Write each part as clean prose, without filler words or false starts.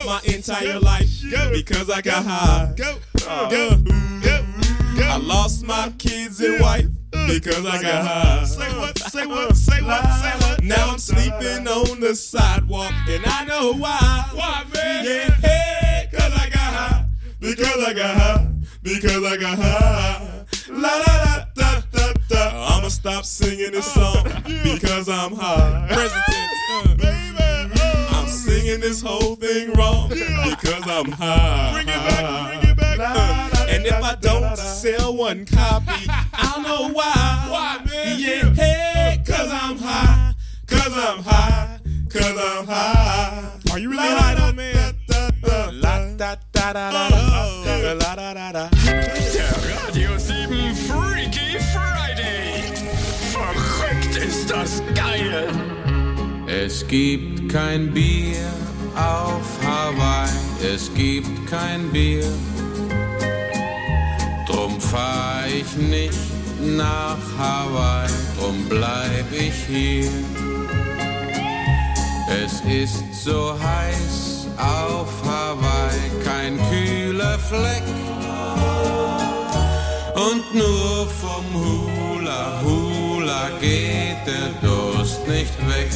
my entire life because I got high. I lost my kids and wife because I got high. Say what? Now I'm sleeping on the sidewalk and I know why. Why, man? Yeah, hey, cause I got high. Because I got high. Because I got high. La la la da da da. I'ma stop singing this song because I'm high. Present tense, baby. I'm singing this whole thing wrong because I'm high. Bring it back. And if I don't sell one copy, I'll know why. Why, man? Yeah, hey, cause I'm high. Cause I'm high. Cause I'm high. Are you really high though, man? La da da da da da la da da da. Der Radio 7 Freaky Friday. Verrückt ist das geil. Es gibt kein Bier auf Hawaii. Es gibt kein Bier. Drum fahr ich nicht nach Hawaii, drum bleib ich hier. Es ist so heiß auf Hawaii, kein kühler Fleck. Und nur vom Hula Hula geht der Durst nicht weg.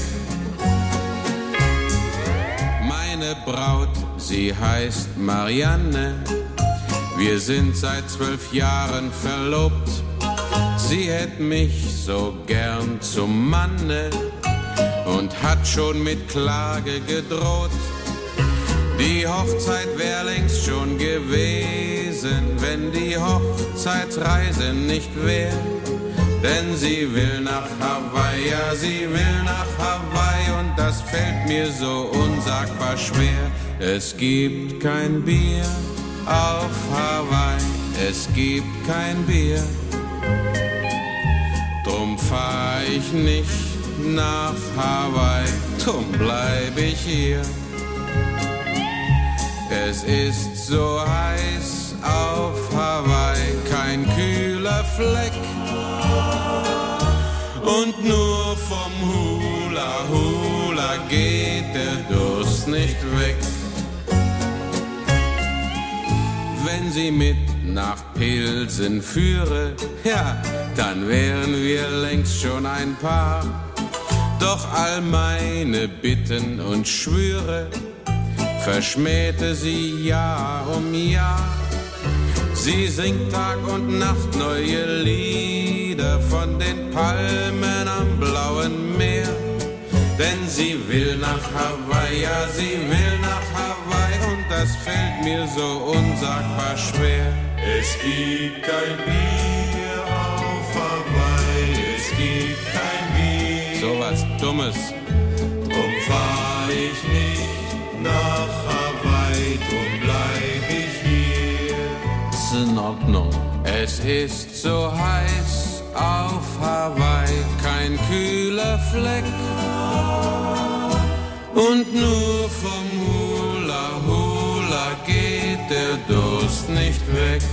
Meine Braut, sie heißt Marianne. Wir sind seit 12 Jahren verlobt. Sie hätt mich so gern zum Manne und hat schon mit Klage gedroht. Die Hochzeit wär längst schon gewesen, wenn die Hochzeitsreise nicht wär. Denn sie will nach Hawaii, ja, sie will nach Hawaii und das fällt mir so unsagbar schwer. Es gibt kein Bier auf Hawaii, es gibt kein Bier. Drum fahr ich nicht nach Hawaii, drum bleib ich hier. Es ist so heiß auf Hawaii, kein kühler Fleck. Und nur vom Hula Hula geht der Durst nicht weg. Wenn sie mit nach Pilsen führe, ja, dann wären wir längst schon ein Paar. Doch all meine Bitten und Schwüre verschmähte sie Jahr um Jahr. Sie singt Tag und Nacht neue Lieder von den Palmen am blauen Meer. Denn sie will nach Hawaii, ja, sie will nach Hawaii und das fällt mir so unsagbar schwer. Es gibt kein Bier auf Hawaii, es gibt kein Bier. So was Dummes. Drum fahr ich nicht nach Hawaii, drum bleib ich hier. Ist in Ordnung. Es ist so heiß auf Hawaii, kein kühler Fleck. Und nur vom Hula Hula geht der Durst nicht weg.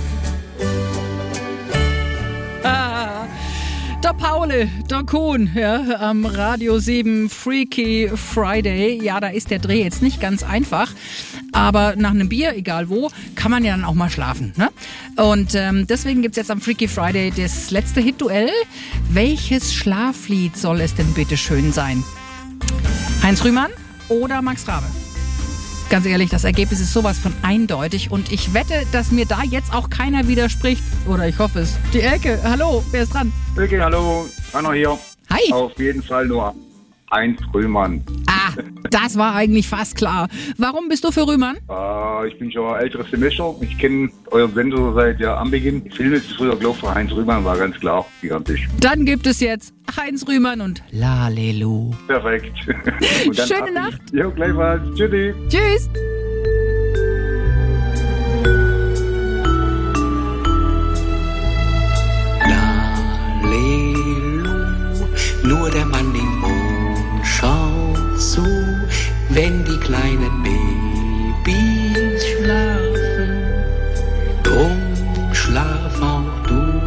Der Paule, der Kuhn, ja, am Radio 7 Freaky Friday. Ja, da ist der Dreh jetzt nicht ganz einfach, aber nach einem Bier, egal wo, kann man ja dann auch mal schlafen, ne? Und deswegen gibt's jetzt am Freaky Friday das letzte Hit-Duell. Welches Schlaflied soll es denn bitte schön sein? Heinz Rühmann oder Max Rabe? Ganz ehrlich, das Ergebnis ist sowas von eindeutig und ich wette, dass mir da jetzt auch keiner widerspricht. Oder ich hoffe es. Die Elke, hallo, wer ist dran? Elke, hallo, Rainer hier. Hi. Auf jeden Fall nur Heinz Rühmann. Ah, das war eigentlich fast klar. Warum bist du für Rühmann? Ich bin schon ein älteres Semester. Ich kenne euren Sender seit Anbeginn. Die Filme ist früher gelaufen. Heinz Rühmann war ganz klar, gigantisch. Dann gibt es jetzt Heinz Rühmann und Lalelu. Perfekt. Und dann schöne Nacht. Jo, gleichfalls. Tschüssi. Tschüss. Lalelu, nur der Mann im Mond schaut zu, wenn die kleinen Babys schlafen. Drum schlaf auch du.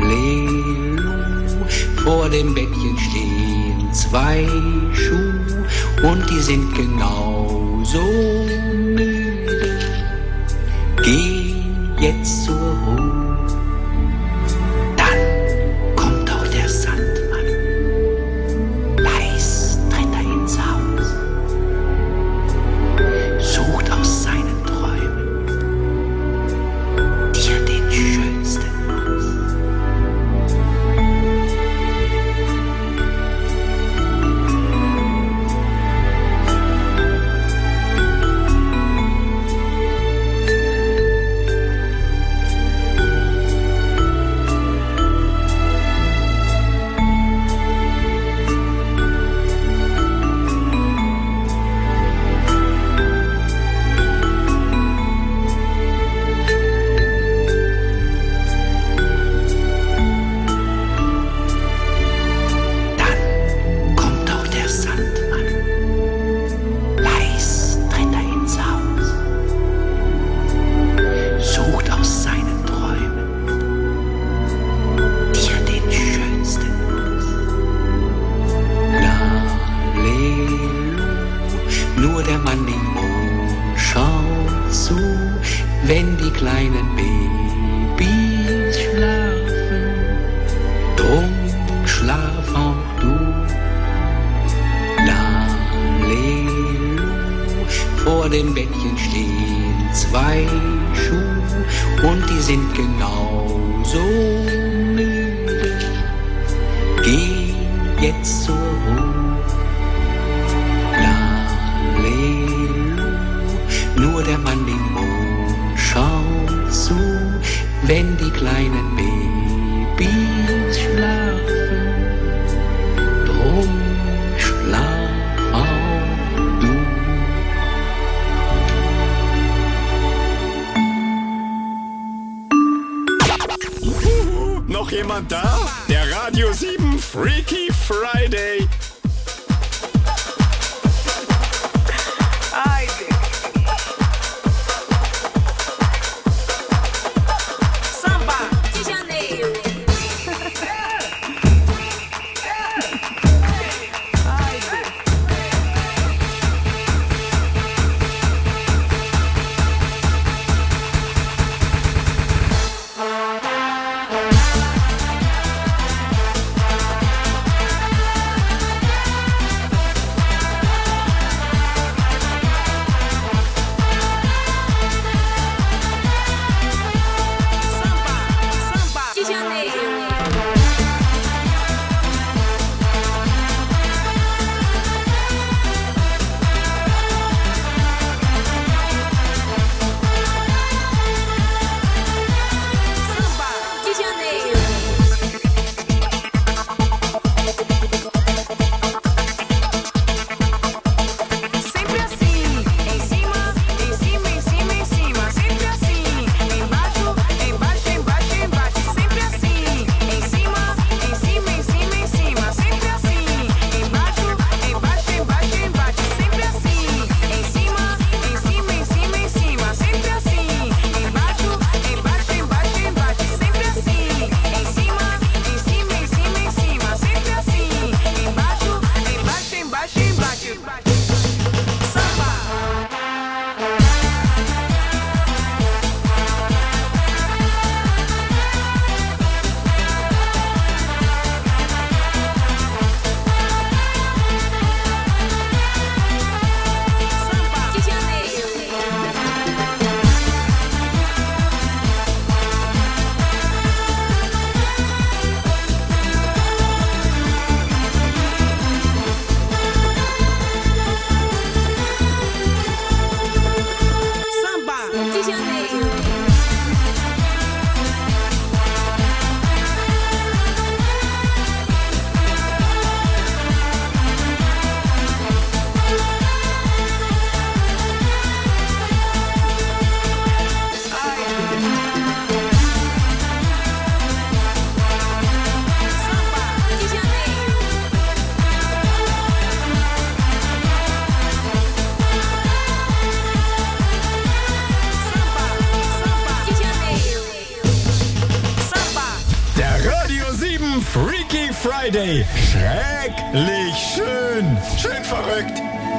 Lalelu, vor dem Bettchen stehen zwei Schuhe, und die sind genauso müde, gehen jetzt zur Ruhe. Dann kommt auch der Sandmann, leis tritt er ins Haus, sucht aus seinen Träumen dir den schönsten aus. Wenn die kleinen Babys schlafen, drum schlaf auch du. Lalelu, vor dem Bettchen stehen 2 Schuhe und die sind genauso müde, gehen jetzt zur Ruhe. Lalelu, nur der Mann den Mond schaut zu, wenn die kleinen Babys schlafen. Drum schlaf auch du. Noch jemand da? Der Radio 7 Freaky Friday. Freaky Friday. Schrecklich schön. Schön verrückt.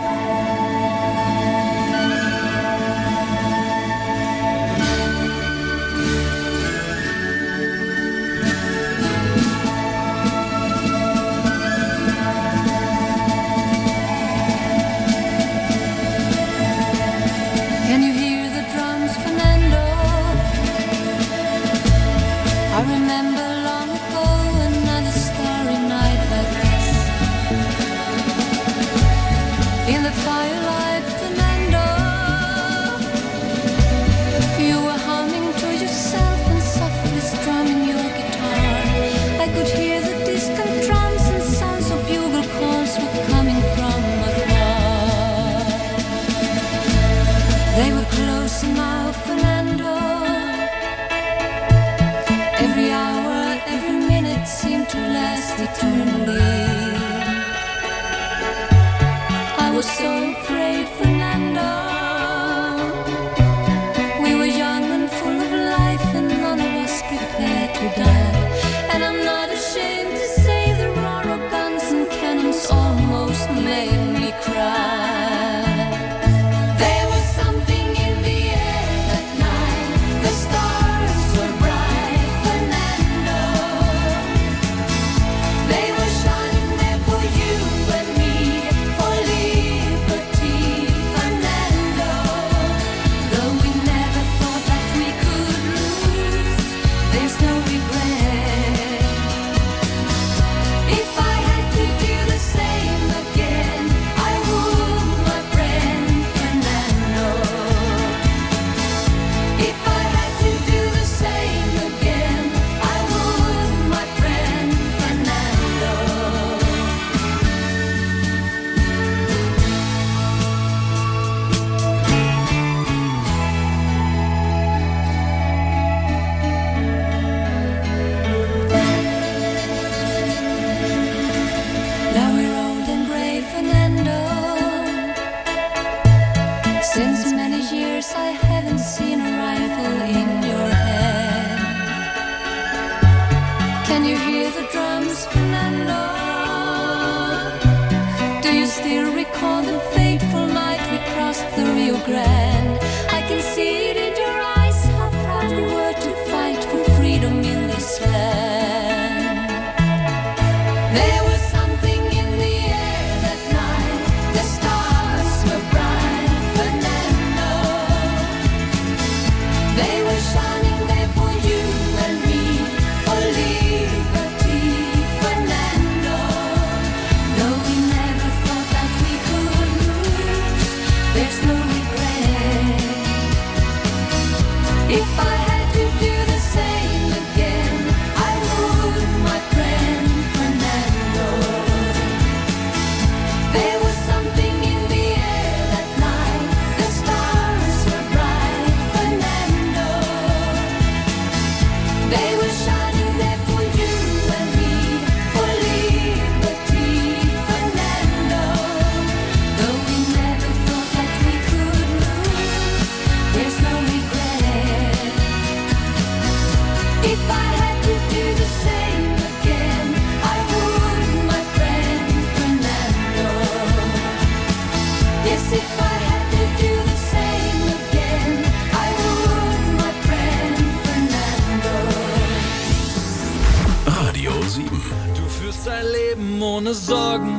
Ein Leben ohne Sorgen.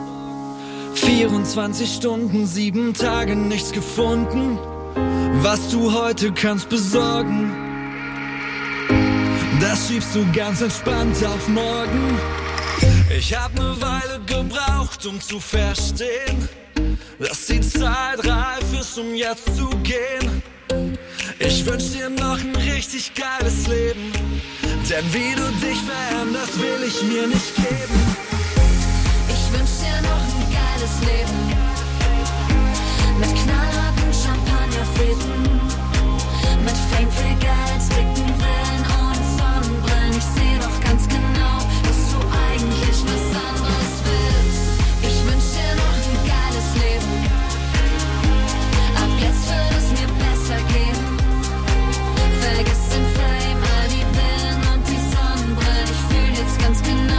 24 Stunden, 7 Tage, nichts gefunden, was du heute kannst besorgen. Das schiebst du ganz entspannt auf morgen. Ich hab ne Weile gebraucht, um zu verstehen, dass die Zeit reif ist, um jetzt zu gehen. Ich wünsch dir noch ein richtig geiles Leben, denn wie du dich veränderst, will ich mir nicht geben. Ich wünsch dir noch ein geiles Leben, mit knallharten Champagnerfäden, mit Fame, viel Geld, dicken Villen und Sonnenbrillen. Ich seh doch ganz genau, dass du eigentlich was anderes willst. Ich wünsch dir noch ein geiles Leben, ab jetzt wird es mir besser gehen. Vergiss den Fame, all die Villen und die Sonnenbrillen. Ich fühl jetzt ganz genau,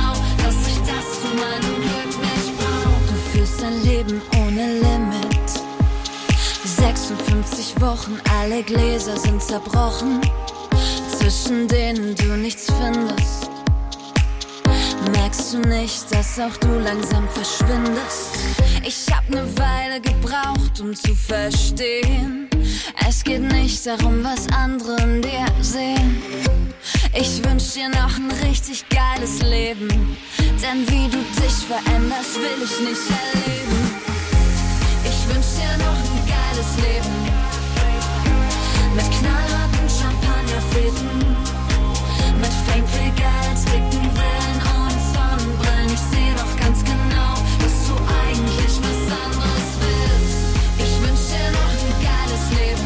56 Wochen, alle Gläser sind zerbrochen, zwischen denen du nichts findest. Merkst du nicht, dass auch du langsam verschwindest? Ich hab ne Weile gebraucht, um zu verstehen, es geht nicht darum, was andere in dir sehen. Ich wünsch dir noch ein richtig geiles Leben, denn wie du dich veränderst, will ich nicht erleben. Ich wünsch dir noch ein geiles Leben, mit knallharten Champagnerfäden, mit Fame, viel Geld, dicken Villen und Sonnenbrillen. Ich seh doch ganz genau, dass du eigentlich was anderes willst. Ich wünsch dir noch ein geiles Leben,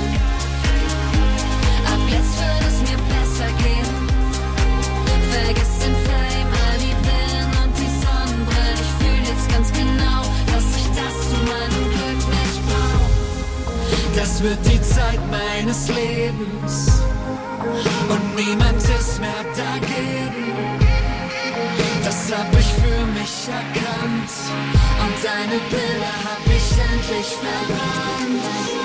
ab jetzt wird es mir besser gehen. Vergiss den Fame, all die Villen und die Sonnenbrillen. Ich fühl jetzt ganz genau, dass ich das zu meinem Glück nicht brauch. Das wird die Zeit meines Lebens und niemand ist mehr dagegen. Das hab ich für mich erkannt und deine Bilder hab ich endlich verbrannt.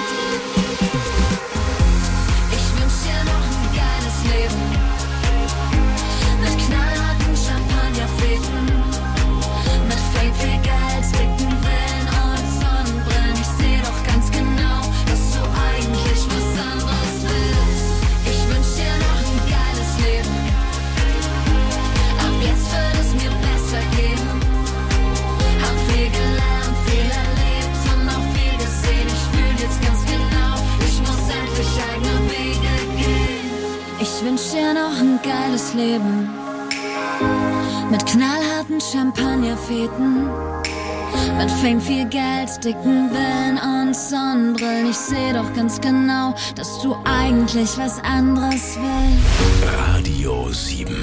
Ich wünsch dir noch ein geiles Leben, mit knallharten Champagnerfäden, mit Fame, viel Geld, dicken Villen und Sonnenbrillen. Ich seh doch ganz genau, dass du eigentlich was anderes willst. Ich wünsch dir noch ein geiles Leben, ab jetzt wird es mir besser gehen. Hab viel gelernt, viel erlebt und auch viel gesehen. Ich fühl jetzt ganz genau, ich muss endlich eigene Wege gehen. Ich wünsch dir noch ein geiles Leben, mit knallharten Champagnerfäden, mit Fame, viel Geld, dicken Villen und Sonnenbrillen. Ich seh doch ganz genau, dass du eigentlich was anderes willst. Radio 7.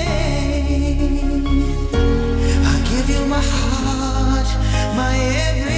My every